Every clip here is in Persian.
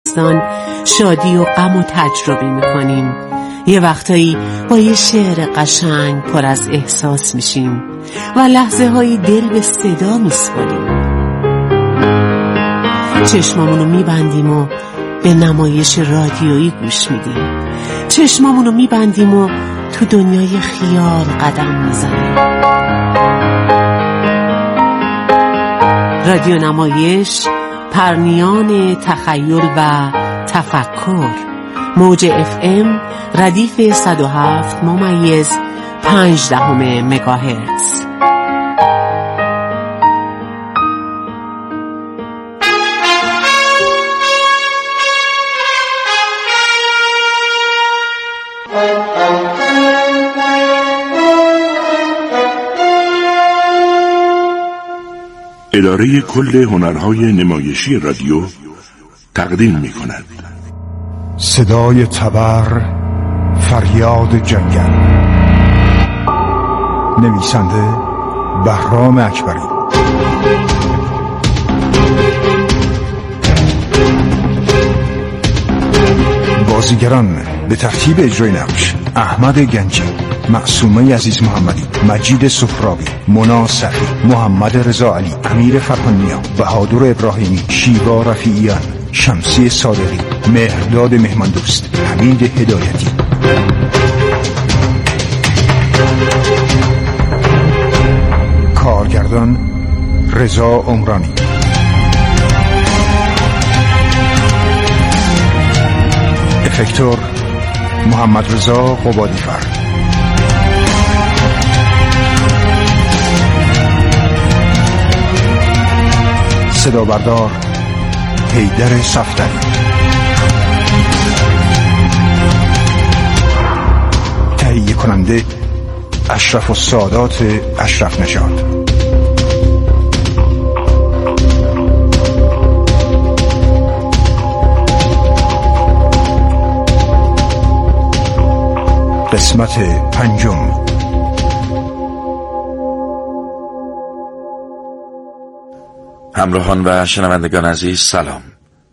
داستان شادی و غم و تجربه میکنیم. یه وقتایی با یه شعر قشنگ پر از احساس میشیم و لحظه هایی دل به صدا میسپاریم. چشمامونو میبندیم و به نمایش رادیویی گوش میدیم. چشمامونو میبندیم و تو دنیای خیال قدم میزنیم. رادیو نمایش، پرنیان تخیل و تفکر. موج FM ردیف 107.5 مگاهرتز. اداره کل هنرهای نمایشی رادیو تقدیم می کند صدای تبر، فریاد جنگل. نویسنده بهرام اکبری. بازیگران به ترتیب اجرای نقش: احمد گنجی، معصومه عزیز محمدی، مجید سفراوی، مونا صفی، محمد رضا علی، امیر فرهانیا، بهادر ابراهیمی، شیوا رفیعیان، شمسی صادقی، مهرداد مهماندوست، حمید هدایتی. کارگردان رضا عمرانی. افکتور محمد رضا قبادیفر. صدا بردار حیدر صفدری. تهیه کننده اشرف السادات اشرف نژاد. قسمت 5. همراهان و شنوندگان عزیز سلام.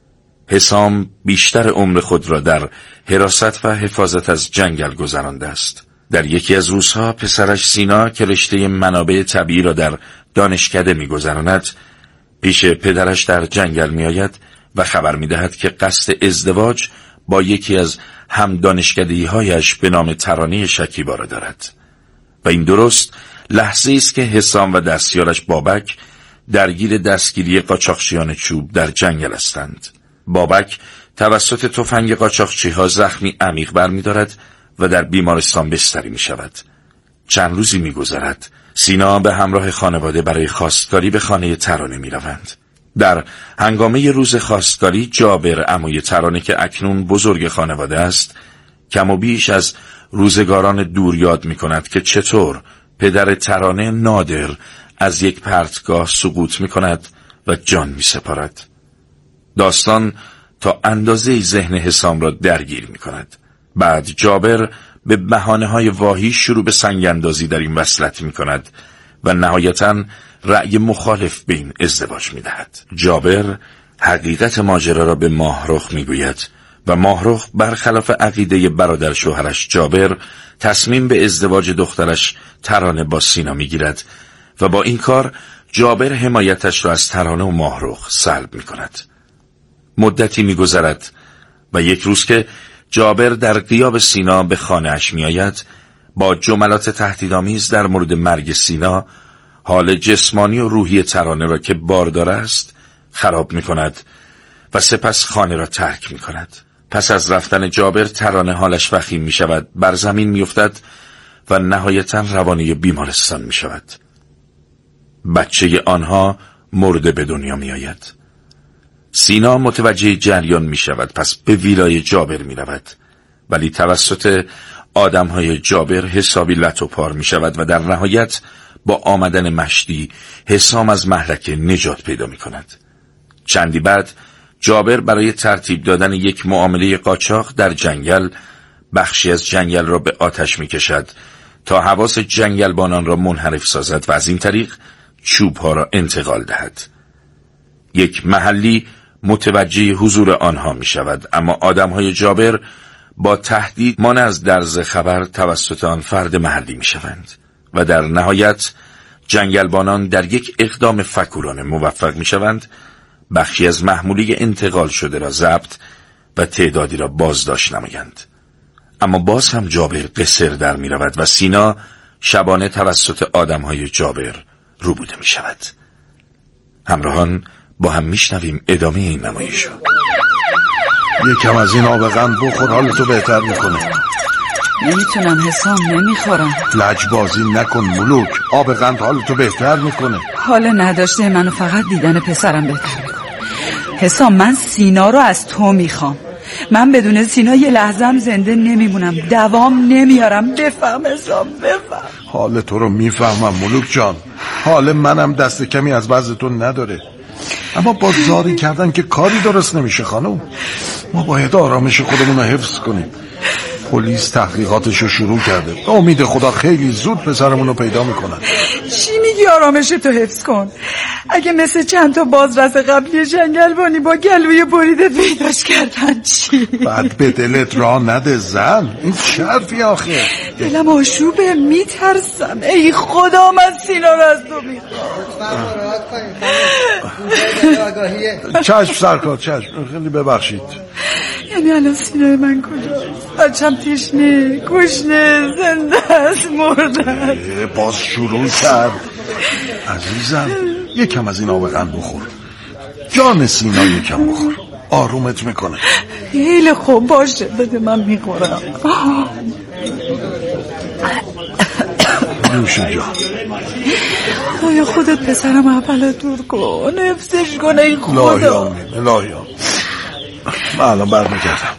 حسام بیشتر عمر خود را در حراست و حفاظت از جنگل گذرانده است. در یکی از روزها پسرش سینا که رشته منابع طبیعی را در دانشکده می‌گذراند، پیش پدرش در جنگل می‌آید و خبر می‌دهد که قصد ازدواج با یکی از هم دانشکده‌هایش به نام ترانه شکیبا را دارد. و این درست لحظه‌ای است که حسام و دستیارش بابک درگیر دستگیری قاچاقچیان چوب در جنگل هستند. بابک توسط تفنگ قاچاقچی‌ها زخمی عمیق برمی‌دارد و در بیمارستان بستری می‌شود. چند روزی می‌گذرد. سینا به همراه خانواده برای خواستگاری به خانه ترانه می‌روند. در هنگامه روز خواستگاری جابر عموی ترانه که اکنون بزرگ خانواده است، کم و بیش از روزگاران دور یاد می‌کند که چطور پدر ترانه نادر از یک پرتگاه سقوط می‌کند و جان می‌سپارد. داستان تا اندازه‌ای ذهن حسام را درگیر می‌کند. بعد جابر به بهانه‌های واهی شروع به سنگ‌اندازی در این وصلت می‌کند و نهایتاً رأی مخالف به این ازدواج می‌دهد. جابر حقیقت ماجرا را به ماهرخ می‌گوید و ماهرخ برخلاف عقیده برادر شوهرش جابر تصمیم به ازدواج دخترش ترانه با سینا می‌گیرد و با این کار جابر حمایتش را از ترانه و ماهرخ سلب می‌کند. مدتی می‌گذرد و یک روز که جابر در غیاب سینا به خانه‌اش می‌آید، با جملات تهدیدآمیز در مورد مرگ سینا حال جسمانی و روحی ترانه را که باردار است خراب می‌کند و سپس خانه را ترک می‌کند. پس از رفتن جابر ترانه حالش وخیم می‌شود، بر زمین می‌افتد و نهایتاً روانه بیمارستان می‌شود. بچه آنها مرده به دنیا می‌آید. سینا متوجه جریان می‌شود، پس به ویلای جابر می‌رود، ولی توسط آدم‌های جابر حسابی لت و پار می‌شود و در نهایت با آمدن مشتی حسام از مهلکه نجات پیدا می‌کند. چندی بعد جابر برای ترتیب دادن یک معامله قاچاق در جنگل بخشی از جنگل را به آتش می‌کشد تا حواس جنگلبانان را منحرف سازد و از این طریق چوب‌ها را انتقال دهد. یک محلی متوجه حضور آنها می شود، اما آدمهای جابر با تهدید مانع از درز خبر توسط آن فرد محلی می شوند و در نهایت جنگلبانان در یک اقدام فکورانه موفق می شوند بخشی از محموله انتقال شده را ضبط و تعدادی را بازداشت نمایند. اما باز هم جابر قصر در می رود و سینا شبانه توسط آدمهای جابر روبوده می شود. همراهان با هم می شنویم ادامه این نمایش را. یکم از این آب قند بخور، حالتو بهتر میکنه. نمیتونم حسام، نمیخورم. لجبازی نکن ملوک، آب قند حالتو بهتر میکنه. حال نداشته منو فقط دیدن پسرم بهتر میکنه. حسام من سینا رو از تو میخوام. من بدون سینا یه لحظم زنده نمیمونم، دوام نمیارم. بفهم حسام، بفهم. حال تو رو میفهمم ملوک جان، حال منم دست کمی از وضع تو نداره، اما با زاری کردن که کاری درست نمیشه خانم. ما باید آرامش خودمون رو حفظ کنیم. پلیس تحقیقاتش رو شروع کرده، به امید خدا خیلی زود پسرمون رو پیدا میکنن. چی میگی آرامش تو حفظ کن؟ اگه مثل چند تا بازرس قبلی جنگلبانی با گلوی بریده پیداش کردن چی؟ بعد به دلت راه نده زن، این چرفی آخه. دلم آشوبه، میترسم. ای خدا من سینا رو از تو میخوام. چشم سرکار، چشم، خیلی ببخشید. یعنی الان سینای من کجاست؟ بچم تشنه، گشنه، زنده است، مرده. باز شروع کرد. عزیزم یکم از این آب قند بخور، جان سینا یکم بخور، آرومت میکنه. خیلی خوب باشه، بده من میخورم. نوش جان. خدای خودت پسرم اولا دور کن، حفظش کن ای خدا. الهی آمین، الهی آمین. من الان برمیگردم.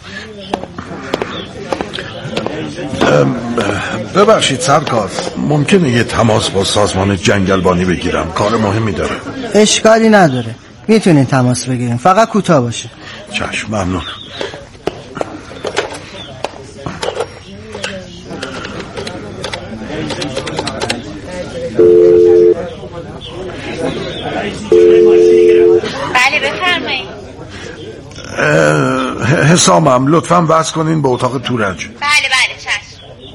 ببخشید سرکار، ممکنه یه تماس با سازمان جنگلبانی بگیرم؟ کار مهمی داره. اشکالی نداره، میتونین تماس بگیرین، فقط کوتاه باشه. چشم، ممنون. بله بفرمایید. حسامم لطفاً وصل کنین به اتاق تورج. بله بله چشم.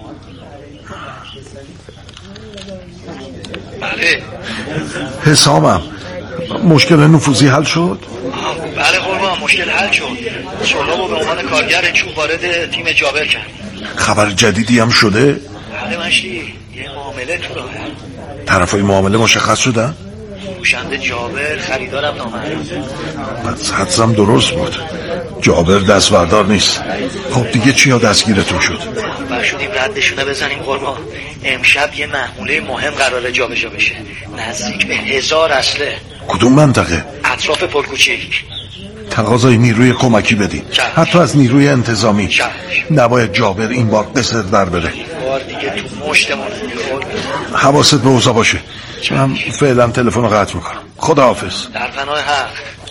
بله حسامم، مشکل نفوذی حل شد؟ بله قربان، مشکل حل شد. سهراب به عنوان کارگر چوب وارد تیم جابر کرد. خبر جدیدی هم شده؟ بله مشتی، یه معامله تو راهه. طرفای معامله مشخص شدن؟ فروشنده جابر، خریدارم نامعلوم. پس حدسم درست بود، جابر دستبردار نیست. خب دیگه چیا دستگیرتون شد؟ بر شدیم ردشونه بزنیم قربان. امشب یه محموله مهم قراره جابجا بشه، نزدیک به 1000 اسلحه. کدوم منطقه؟ اطراف پلکوچیک. تقاضای نیروی کمکی بدین، حتی از نیروی انتظامی. نباید جابر این بار قصر در بره. بار دیگه تو مشتمونه. حواست به اوضاع باشه. من فعلا تلفن رو قطع میکنم. خداحافظ. در پناه حق.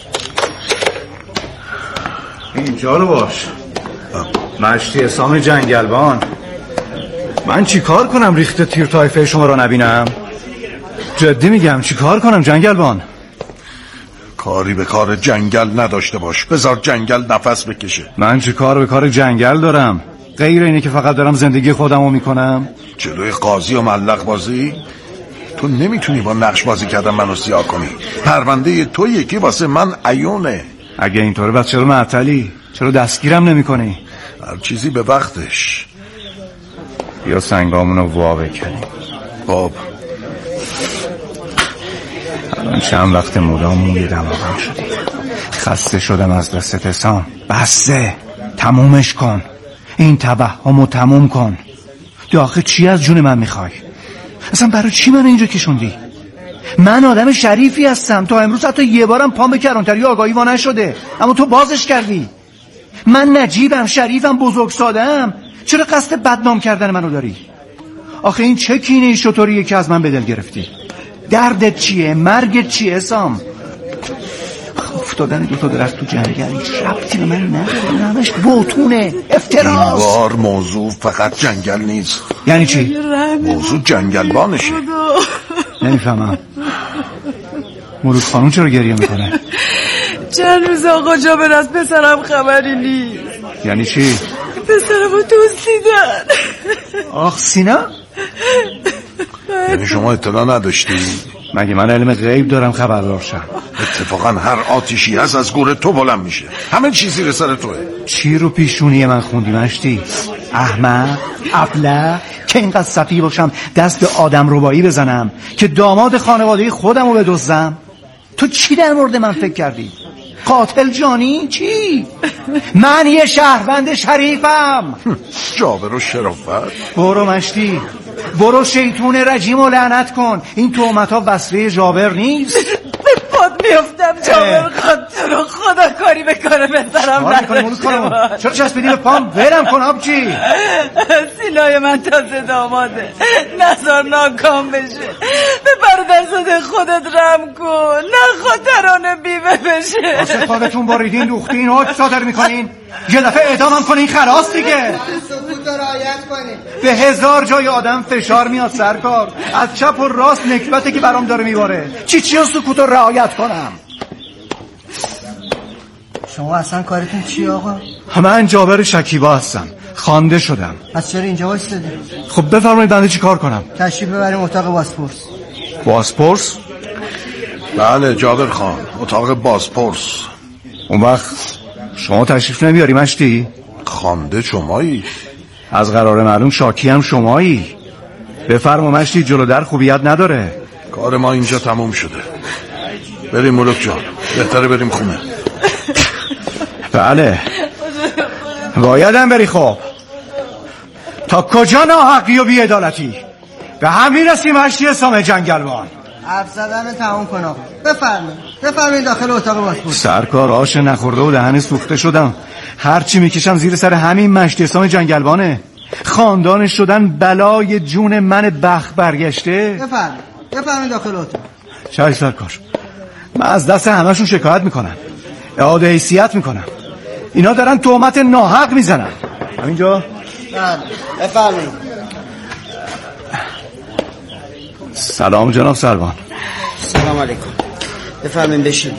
اینجا رو باش. مشتی حسام جنگلبان. من چی کار کنم ریخت تیر تایفه شما رو نبینم؟ جدی میگم چی کار کنم جنگلبان؟ کاری به کار جنگل نداشته باش، بذار جنگل نفس بکشه. من چی کار به کار جنگل دارم؟ غیر اینه که فقط دارم زندگی خودمو میکنم؟ جلوی قاضی و ملق بازی؟ تو نمیتونی با نقش بازی کردن منو سیاه کنی. پرونده تو یکی واسه من عیونه. اگه اینطوره بس چرا معطلی؟ چرا دستگیرم نمی کنی؟ هر چیزی به وقتش. بیا سنگامونو وا بکنیم. خب الان چند وقت مدامون یه دماغم شدی. خسته شدم از دست حسام. بسه، تمومش کن. این توهمو تموم کن. آخه چی از جون من میخوای؟ اصلا برای چی من اینجا کشوندی؟ من آدم شریفی هستم، تا امروز حتی یه بارم پام به کلانتری آگاهی وا نشده، اما تو بازش کردی. من نجیبم، شریفم، بزرگسالم، چرا قصد بدنام کردن منو داری؟ آخه این چه کینه شطوریه که از من به دل گرفتی؟ دردت چیه؟ مرگت چیه حسام؟ افتادن 2 درخت تو جنگل هیچ ربطی به من نداره، همش بوتونه، افتراست. این بار موضوع فقط جنگل نیست. یعنی چی؟ موضوع جنگلبانشه. نمیفهمم. ملوک خانوم چرا گریه میکنه؟ چند روز آقا جابر از پسرم خبری نیست. یعنی چی؟ پسرمو دزدیدن. آخ سینا، یعنی شما اطلاع نداشتی؟ مگه من علم غیب دارم خبردار شم؟ اتفاقا هر آتیشی هست از گور تو بلند میشه. همه چیزی به سر توه. چی رو پیشونی من خوندی مشتی؟ احمق، ابله، که اینقدر سفیه باشم دست به آدم ربایی بزنم که داماد خانواده خودم رو بدزدم؟ تو چی در مورد من فکر کردی؟ قاتل جانی؟ چی؟ من یه شهروند شریفم. جابر و شرافت. برو مشتی، برو شیطون رجیم و لعنت کن. این تهمت ها وسیله جابر نیست. به پاد میفتم جابر خود تو رو خدا کاری به کار پسرم نداشته. چرا چسبیدی به پام؟ ولم کن آبجی. سینای من تازه داماده، نظر ناکام بشه. به برادرزاده خودت رحم کن، نه خاطرانه بیوه بشه. واسه خودتون باریدین دوختین حکم صادر میکنین، یه دفعه اعدامم کنین خلاص دیگه. سکوت رو رعایت کنین. به 1000 جای آدم فشار میاد سرکار، از چپ و راست نکبته که برام داره میباره. چی و سکوت رو رعایت کنم؟ شما اصلا کارتون چی آقا؟ من جابر شکیبا هستم، خوانده شدم. پس چرا اینجا وایسادی؟ خب بفرمایید بنده چی کار کنم؟ تشریف ببریم اتاق بازپرس. بازپرس؟ بله جابر خان، اتاق بازپرس. اون وقت شما تشریف نمیاری مشتی؟ خوانده شمایی؟ از قرار معلوم شاکی هم شمایی. بفرما مشتی، جلو در خوبیت نداره. کار ما اینجا تموم شده، بریم ملک جان، بهتره بریم خونه. بله بایدم بری. خب تا کجا ناحقی و بی‌عدالتی؟ به همین رسیم مشتی حسام جنگلبان. حرف زدن تموم کن آقا. بفرمایید داخل اتاق بازپرس. سرکار آش نخورده و دهن سوخته شدم. هرچی میکشم زیر سر همین مشتی حسام جنگلبانه. خاندانش شدن بلای جون من بخت برگشته. بفرمایید داخل اتاق. چای سرکار، من از دست همشون شکایت میکنم، اعاده حیثیت میکنم. اینا دارن تهمت ناحق میزنن. همینجا؟ بله بفرمایید. سلام جناب سروان. سلام علیکم. بفرمایید بشین.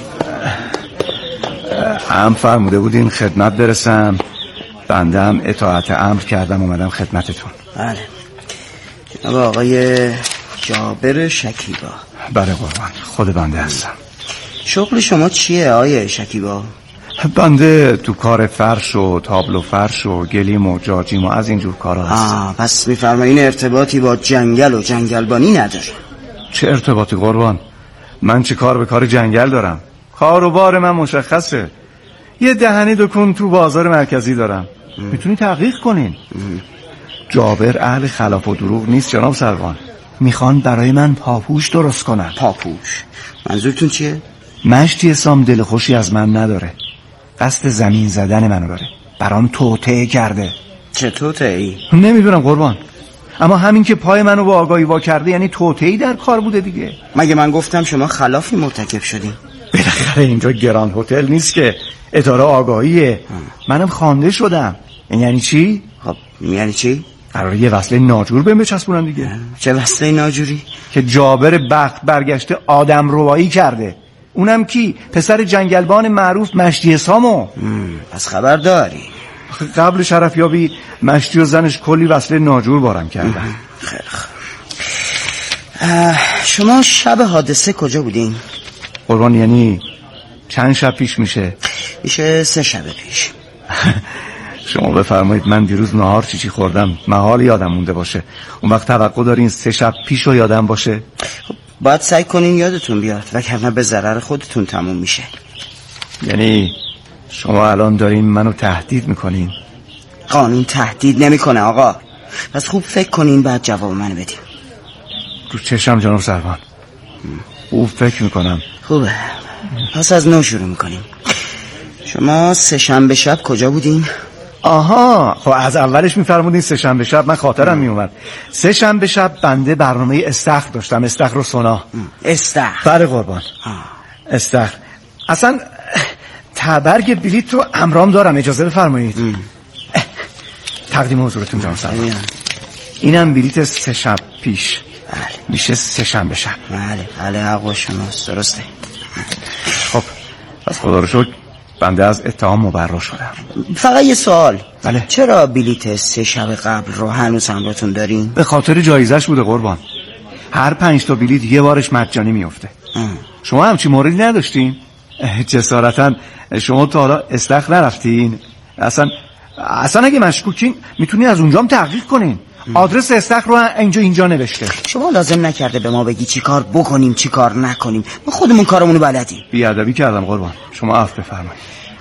هم فرموده بودین خدمت برسم، بنده هم اطاعت امر کردم اومدم خدمتتون. بله جناب آقای جابر شکیبا. بله قربان، خود بنده هستم. شغل شما چیه آقای شکیبا؟ بنده تو کار فرش و تابلو فرش و گلیم و جاجیم و از اینجور کارا هستم. پس میفرمایین ارتباطی با جنگل و جنگلبانی نداره؟ چه ارتباطی قربان؟ من چه کار به کار جنگل دارم؟ کار و بار من مشخصه. یه دهنی دکون تو بازار مرکزی دارم، میتونی تحقیق کنین. جابر اهل خلاف و دروغ نیست جناب سروان. میخوان برای من پاپوش درست کنن. پاپوش؟ منظورتون چیه؟ مشتی حسام دل خوشی از من نداره، قصد زمین زدن منو داره، برام توطئه کرده. چه توطئه‌ای؟ نمیدونم قربان، اما همین که پای منو با آگاهی وا کرده یعنی توطئه‌ای در کار بوده دیگه. مگه من گفتم شما خلافی مرتکب شدین؟ بالاخره اینجا گراند هتل نیست که، اداره آگاهیه. منم خوانده شدم. یعنی چی؟ خب یعنی چی؟ قراره یه وصله ناجور بهم بچسبونن دیگه. چه وصله ناجوری؟ که جابر بخت برگشته آدم روایی کرده. اونم کی؟ پسر جنگلبان معروف مشتی حسامو. پس خبر داری؟ قبل شرفیابی مشتی و زنش کلی وصله ناجور بارم کردن. خیلی خوب. شما شب حادثه کجا بودین؟ قربان یعنی چند شب پیش میشه؟ میشه 3 شب پیش. شما بفرمایید من دیروز نهار چی خوردم محال یادم مونده باشه. اون وقت توقع دارین 3 شب پیش رو یادم باشه؟ خب باید سعی کنین یادتون بیاد وگرنه به ضرر خودتون تموم میشه. یعنی شما الان دارین منو تهدید میکنین؟ قانون تهدید نمیکنه آقا، پس خوب فکر کنین بعد جواب منو بدین. رو چشم جناب سروان، خوب فکر میکنم. خوبه، پس از نو شروع میکنیم. شما 3 شنبه شب کجا بودین؟ آها، خب از اولش میفرمودین 3 شنبه شب، من خاطرم میومد. 3 شنبه شب بنده برنامه استخر داشتم، استخر و سونا. استخر؟ بله قربان، استخر. اصلا تبرگ بلیط رو امرام دارم، اجازه بفرمایید. تقدیم حضورتون جناب سروان. اینم بلیط 3 شب پیش. بله. میشه 3 شنبه شب. بله حق شماست، درسته. خب پس خدا رو شکر بنده از اتهام مبرا شدم. فقط یه سوال. بله. چرا بلیت 3 شب قبل رو هنوز همراهتون دارین؟ به خاطر جایزش بوده قربان. هر 5 تا بلیت یه بارش مجانی میفته. شما همچین موردی نداشتین؟ جسارتا شما تا حالا استخر نرفتین؟ اصلا اگه مشکوکین میتونین از اونجام تحقیق کنین. آدرس استخر رو اینجا نوشته. شما لازم نکرده به ما بگی چی کار بکنیم چی کار نکنیم، ما خودمون کارمونو بلدیم. بیادبی کردم قربان، شما عفو بفرمایید.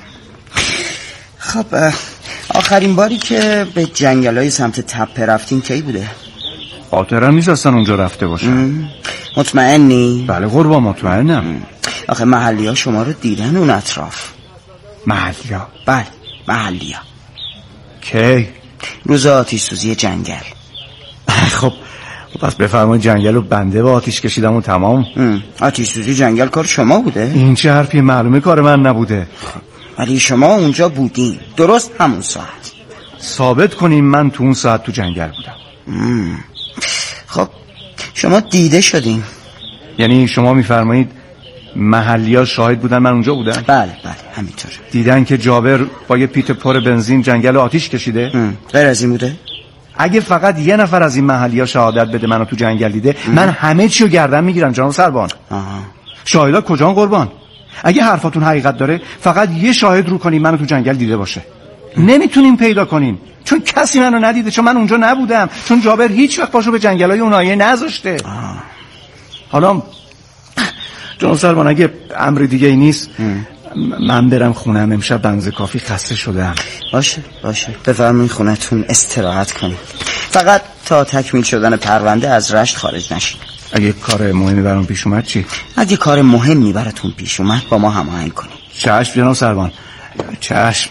خب آخرین باری که به جنگلای سمت تپه رفتین کی بوده؟ خاطرم نیست اصلا اونجا رفته باشم. مطمئنی؟ بله قربان مطمئنم. آخه محلی ها شما رو دیدن اون اطراف. محلی ها؟ بله محلی ها. کی؟ روز آتش سوزی جنگل. خب پس بفرمایید جنگل رو بنده با آتیش کشیدم و تمام. آتش سوزی جنگل کار شما بوده؟ این چه حرفی؟ معلومه کار من نبوده. ولی شما اونجا بودین درست همون ساعت. ثابت کنیم من تو اون ساعت تو جنگل بودم. خب شما دیده شدین؟ یعنی شما میفرمایید محلی ها شاهد بودن من اونجا بودم؟ بله همینطور. دیدن که جابر با یه پیت پر بنزین جنگل آتیش کشیده؟ غیر از این بوده؟ اگه فقط یه نفر از این محلی ها شهادت بده منو تو جنگل دیده من همه چیو گردن میگیرم جناب سربان. شاهدها کجان قربان؟ اگه حرفاتون حقیقت داره فقط یه شاهد رو کنیم منو تو جنگل دیده باشه. نمیتونیم پیدا کنیم چون کسی منو ندیده، چون من اونجا نبودم، چون جابر هیچ وقت پاشو به جنگلای اون ناحیه نذاشته. حالا جناب سربان اگه امر دیگه ای نیست من برم خونم، امشب بنز کافی خسته شدم. باشه بفرمایید خونتون استراحت کنید، فقط تا تکمیل شدن پرونده از رشت خارج نشین. اگه کار مهمی برام پیش اومد چی؟ اگه کار مهمی براتون پیش اومد با ما هماهنگ کنید. چشم جناب سربان، چشم.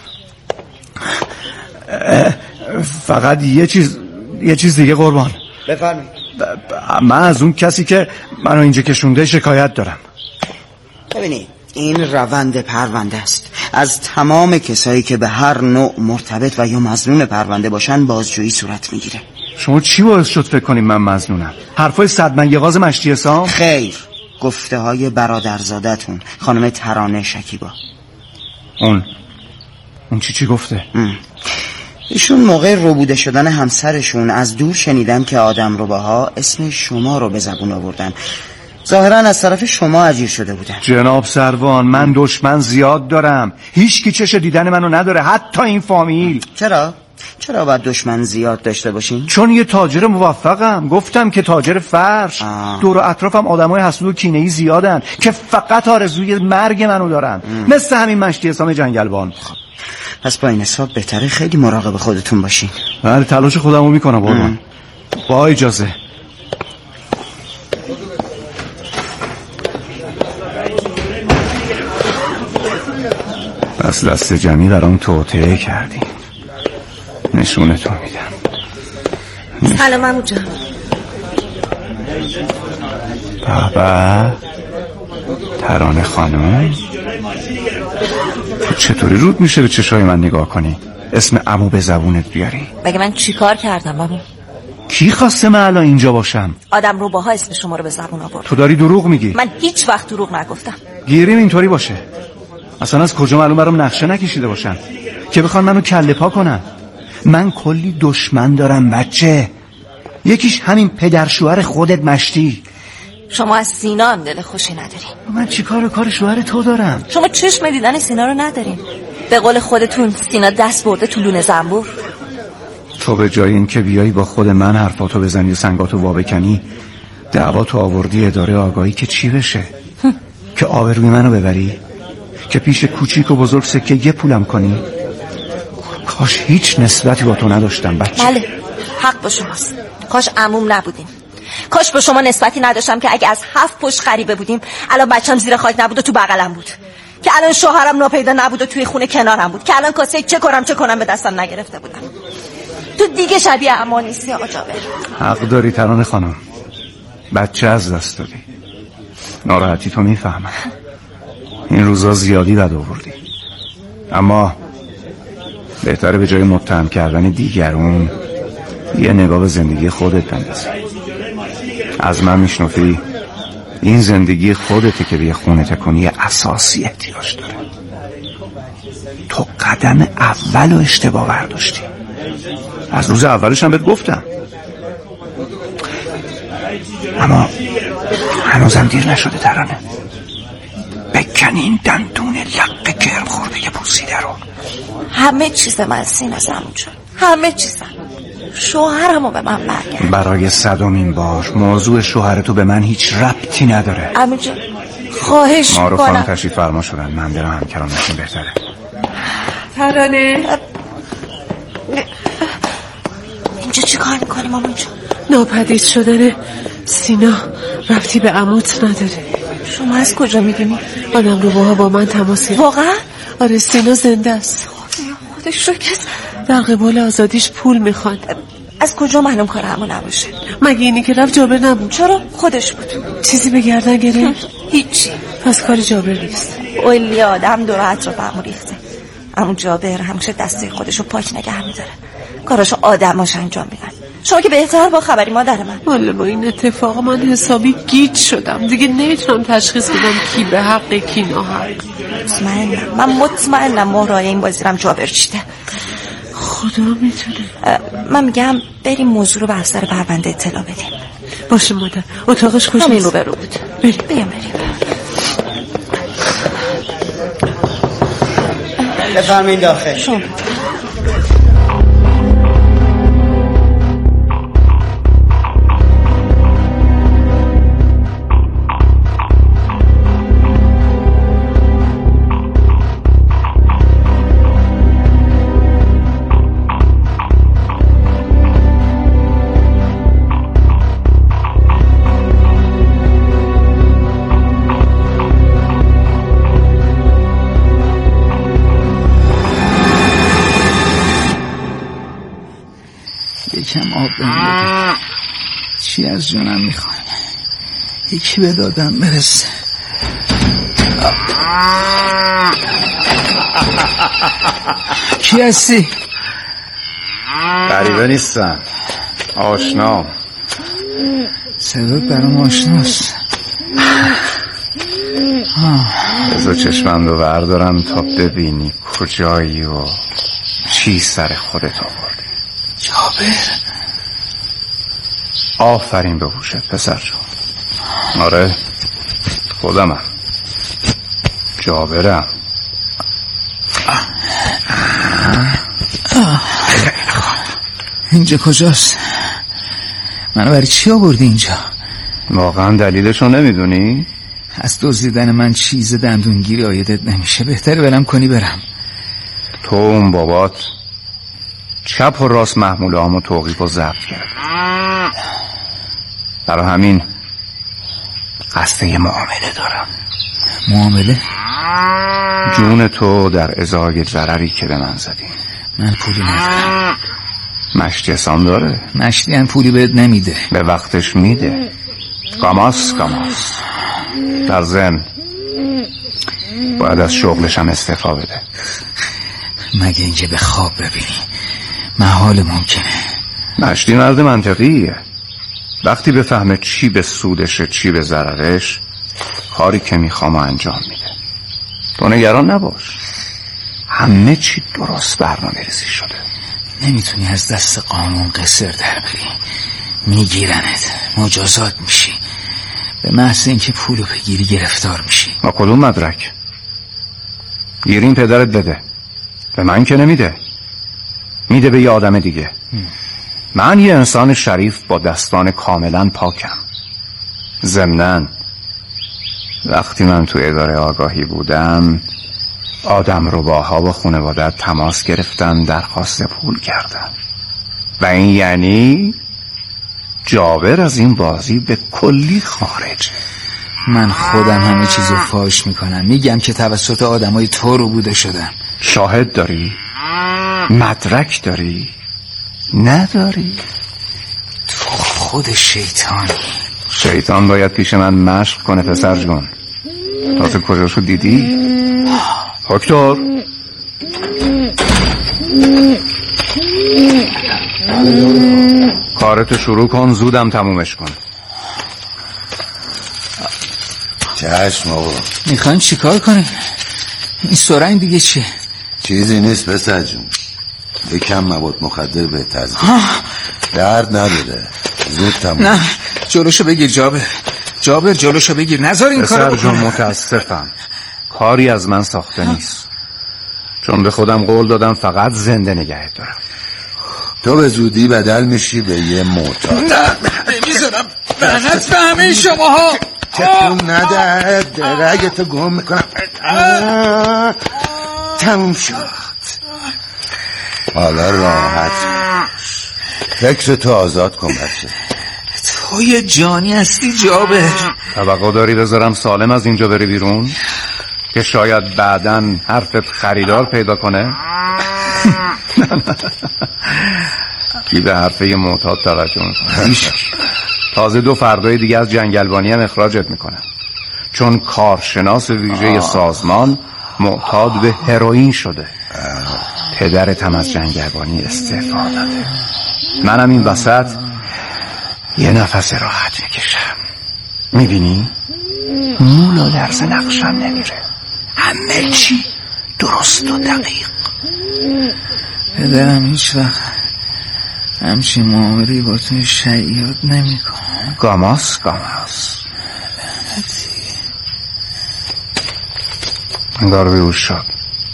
فقط یه چیز دیگه قربان. بفرمایید. من از اون کسی که منو اینجا کشونده شکایت دارم. ببینید این روند پرونده است. از تمام کسایی که به هر نوع مرتبط و یا مظنون پرونده باشن بازجویی صورت میگیره. شما چی باعث شد فکر کنیم من مظنونم؟ حرفای صدمنگغاز مشتی حسام؟ خیر، گفته های برادرزادتون خانم ترانه شکیبا. اون چی گفته؟ ایشون موقع ربوده شدن همسرشون از دور شنیدن که آدمرباها اسم شما رو به زبون آوردن. ظاهرا از طرف شما اجیر شده بودن. جناب سروان من دشمن زیاد دارم، هیچ کی چش دیدن منو نداره، حتی این فامیل. چرا باید دشمن زیاد داشته باشین؟ چون یه تاجر موفقم، گفتم که تاجر فرش. دور و اطرافم آدمای حسود و کینه‌ای زیادن که فقط آرزوی مرگ منو دارن. مثل همین مشتی حسام جنگلبان. پس با این حساب بهتره خیلی مراقب خودتون باشین. بله تلاش خودمو میکنم قربان. با اجازه. پس دست جمعی برام توطئه کردی. نشونتون میدم. سلام عمو جان. بابا ترانه خانم، چطوری رود میشه به چشای من نگاه کنی؟ اسم عمو به زبونت بیاری؟ مگه من چیکار کردم عمو؟ کی خواسته من الان اینجا باشم؟ آدمرباها اسم شما رو به زبون آورد. تو داری دروغ میگی. من هیچ وقت دروغ نگفتم. گیریم اینطوری باشه. اصلا از کجا معلوم برام نقشه نکشیده باشن که بخوان منو کله پا کنن. من کلی دشمن دارم بچه، یکیش همین پدر شوهر خودت مشتی. شما از سینا هم دل خوشی نداری. من چیکار کار شوهر تو دارم؟ شما چشم دیدن سینا رو ندارین. به قول خودتون سینا دست برده تو لونه زنبور. تو به جای این که بیایی با خود من حرفاتو بزنی و سنگاتو وابکنی، دعواتو آوردی اداره آگاهی که چی بشه؟ که آبروی منو ببری؟ که پیش کوچیک و بزرگ سکه یه پولم کنی؟ کاش هیچ نسبتی با تو نداشتم بچه. بله حق با شماست. کاش عموم نبودیم. کاش با شما نسبتی نداشتم که اگه از 7 پشت غریبه بودیم الان بچم زیر خاک نبود و تو بغلم بود، که الان شوهرم ناپیدا نبود و توی خونه کنارم بود، که الان کاسه چه کنم به دستم نگرفته بودم. تو دیگه شبیه عمو نیستی آقا جابر. حق داری ترانه خانم، بچه از دست دادی. ناراحتی تو میفهمم. این روزا زیادی بد آوردی، اما بهتره به جای متهم کردن دیگرون یه نگاه به زندگی خودت بندازی. از من میشنفی این زندگی خودته که به یه خونه تکونی اساسی احتیاج داره. تو قدم اول و اشتباه برداشتی. از روز اولش هم بهت گفتم، اما هنوزم دیر نشده ترانه. بکن این دندون لق گرم خورده پوسیده رو. همه چیز من سیناست عموجان، همه چیزم. شوهرمو به من برگرد. برای 100مین بار موضوع شوهرتو به من هیچ ربطی نداره عموجان. خواهش میکنم. ما رو خانم تشریف فرما شدن، من برم همکرانشون بهتره. ترانه اینجا چی کار میکنی مامان جان؟ ناپدید شدن سینا ربطی به عموت نداره. شما از کجا میدونی؟ آدم رو با من تماس گرفت. واقعا؟ آره سینا زنده است. خودش رو کس در قبال آزادیش پول میخواد. از کجا معلوم کار همون نباشه؟ مگه اینی که رفت جابر نبود؟ چرا؟ خودش بود. چیزی به گردن گرفت؟ هیچی. پس کار جابر نیست. اولی آدم دور اطرافم ریخته. اما جابر همیشه دسته خودشو پاک نگه میداره. کاراشو آدماش انجام میدن. شما که بهتر با خبری مادر من. والا با این اتفاق من حسابی گیج شدم. دیگه نمیتونم تشخیص بدم کی به حق کی ناحق. من مطمئنم مهرای این بازیرم جابر چیده. خدا میتونه. من میگم بریم موضوع رو به افسر پرونده اطلاع بدیم. باشه مادر. اتاقش کجاست؟ همین رو برو بود. بریم. بفرمایید داخل. شما یکم آب بهم. چی از جونم میخوام؟ یکی به دادم برسه. کی هستی؟ غریبه نیستم، آشنام. صدات برام آشناست. بذار چشمم رو بردارم تا ببینی کجایی و چی سر خودت آوردی. جابر. آفرین به هوشت پسر جون. آره خودمم، جابرم. اینجا کجاست؟ منو برای چی آوردی اینجا؟ واقعا دلیلشو نمیدونی؟ از دزدیدن من چیز دندونگیری عایدت نمیشه. بهتره برم کنی برم. تو اون بابات چپ و راست محموله هامو توقیف و ضبط کرد. برای همین قصد یه معامله دارم. معامله؟ جون تو در ازای ضرری که به من زدی. من پولی ندارم. مشتی حسام داره؟ مشتی هم پولی بهت نمیده. به وقتش میده. گاماس در ضمن باید از شغلش هم استعفا بده. مگه اینکه به خواب ببینی محال ممکنه. مشتی مرد منطقیه. وقتی بفهمه چی به سودشه چی به ضررش، کاری که میخوام انجام میده. تو نگران نباش، همه چی درست برنامه ریزی شده. نمیتونی از دست قانون قصر در بری. میگیرنت، مجازات میشی. به محض اینکه پولو بگیری گرفتار میشی. با کدوم مدرک؟ گیرین پدرت بده، به من که نمیده، میده به یه آدم دیگه. من یه انسان شریف با دستان کاملا پاکم. ضمناً وقتی من تو اداره آگاهی بودم آدم رباها با خانواده‌ات تماس گرفتن، درخواست پول کردن و این یعنی جابر از این بازی به کلی خارج. من خودم همه چیزو فاش میکنم. میگم که توسط آدمای تو رو بوده شدم. شاهد داری؟ مدرک داری؟ نداری؟ تو خود شیطانی. شیطان باید پیش من مشق کنه پسر جون. تا تو کجاشو دیدی؟ دکتر کارتو شروع کن، زودم تمومش کن. چشم آقا. میخوایم چی کار کنیم؟ این سرنگ دیگه چیه؟ چیزی نیست پسر جون، یکم مواد مخدر بهتر درد نداره، زود تموم. نه جلوشو بگیر جابر جلوشو بگیر، نذار این کارو بکنم. پسر جون متاسفم، کاری از من ساخته نیست، چون به خودم قول دادم فقط زنده نگهت دارم. تو به زودی بدل میشی به یه معتاد. نه نمیذارم، لعنت به همه شماها. تکون نده، درگتو گم میکنم. تموم شد، حالا راحت فکر تو آزاد کن بچه. تو یه جانی هستی جابر. توقع داری بذارم سالم از اینجا بری بیرون که شاید بعداً حرفت خریدار پیدا کنه؟ کی به حرفه یه معتاد توجه میکنه؟ تازه 2 فردای دیگه از جنگلبانی هم اخراجت میکنن، چون کارشناس ویژه سازمان معتاد به هروئین شده. پدرت هم از جنگلبانی استعفا داده. منم این وسط یه نفس راحت میکشم. میبینی؟ مولا درز نقشم نمیره، همه چی درست و دقیق. پدرم هیچ وقت همچین معاملی با توی شیاد نمی کنم. گاماس انگار بیهوش شد.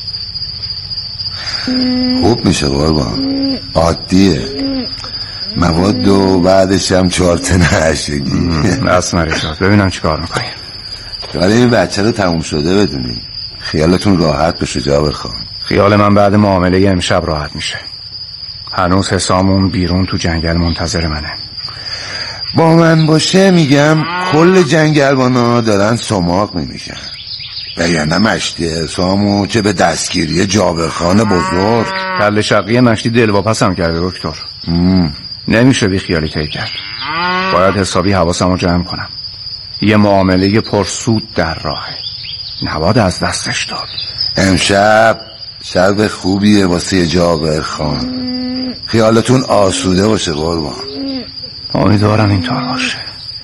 خوب میشه قربان، عادیه، مواد و بعدش هم 4 تا نشگی. بس نریشاد، ببینم چی کار میکنی. ولی این بچه رو تموم شده بدونی، خیالتون راحت بشه جابر خان. خیال من بعد معامله امشب راحت میشه. هنوز حسامون بیرون تو جنگل منتظر منه. با من باشه میگم کل جنگلبانا دارن سماق میمیشن، وگرنه مشتی حسامو چه به دستگیری جابر خان بزرگ. کل شقی مشتی دلواپسم کرده دکتر. نمیشه بی خیالی طی کرد، باید حسابی حواسمو جمع کنم. یه معامله پرسود در راهه، نباید از دستش داد. امشب شب خوبیه واسه جابر خان، خیالتون آسوده باشه قربان. امیدوارم اینطور باشه.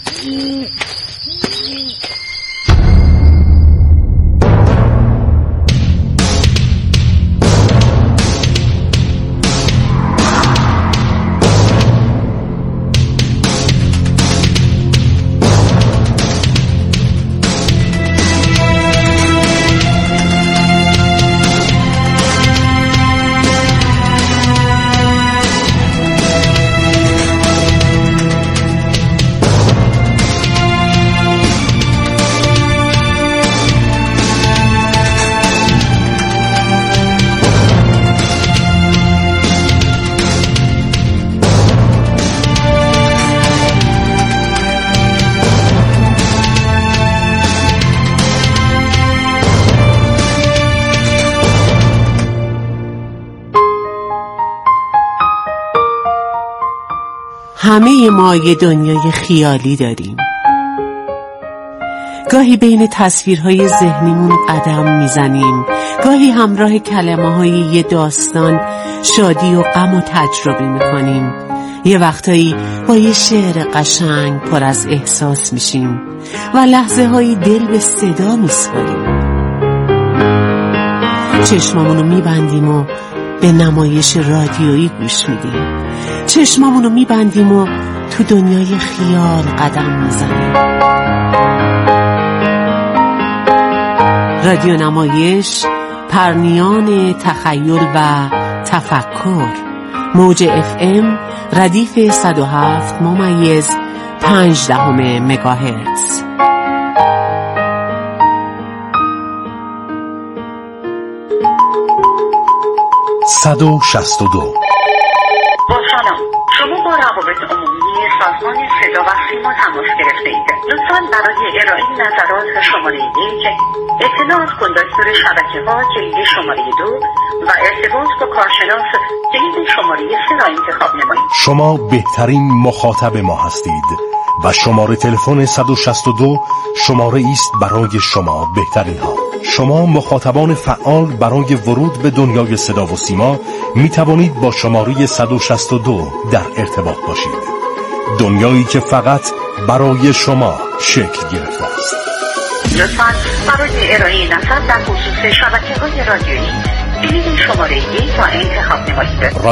همه ما یه دنیای خیالی داریم. گاهی بین تصویرهای ذهنیمون قدم میزنیم، گاهی همراه کلمه‌های یه داستان شادی و غم و تجربه میکنیم. یه وقتایی با یه شعر قشنگ پر از احساس میشیم و لحظه هایی دل به صدا میسپاریم. چشمامونو میبندیم و به نمایش رادیویی گوش میدیم. چشمامونو میبندیم و تو دنیای خیال قدم میزنیم. رادیو نمایش، پرنیان تخیل و تفکر. موج FM ردیف 107.5 مگاهرتز. با سلام، شما با روابط عمومی سازمان صدا و سیما تماس گرفته اید. لطفاً برای ارائه نظرات شماره 1، اطلاعات کندکتور شبکه‌ها کلید شماره 2 و ارتباط با کارشناس کلید شماره 3 را انتخاب نمایید. شما بهترین مخاطب ما هستید و شماره تلفن 162 شماره است برای شما بهترین ها. شما مخاطبان فعال برای ورود به دنیای صدا و سیما می توانید با شماره 162 در ارتباط باشید. دنیایی که فقط برای شما شکل گرفته است. لطفاً برای ارائه نظر در خصوص شبکه‌های رادیویی کلید شماره 1 را انتخاب نمایید.